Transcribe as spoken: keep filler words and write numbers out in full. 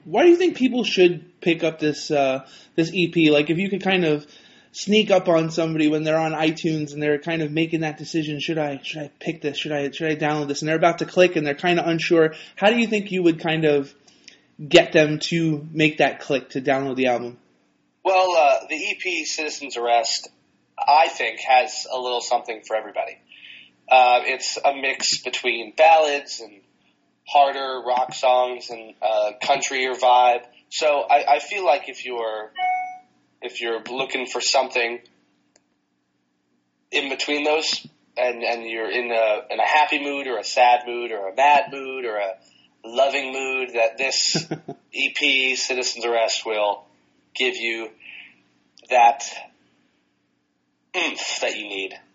Why do you think people should pick up this uh, this E P? Like, if you could kind of sneak up on somebody when they're on iTunes and they're kind of making that decision, should I should I pick this? Should I should I download this? And they're about to click and they're kind of unsure. How do you think you would kind of get them to make that click to download the album? Well, uh, the E P Citizen's Arrest, I think, has a little something for everybody. Uh, it's a mix between ballads and harder rock songs and uh, country or vibe. So I, I feel like if you're if you're looking for something in between those, and, and you're in a in a happy mood or a sad mood or a mad mood or a loving mood, that this E P Citizen's Arrest will give you that oomph that you need.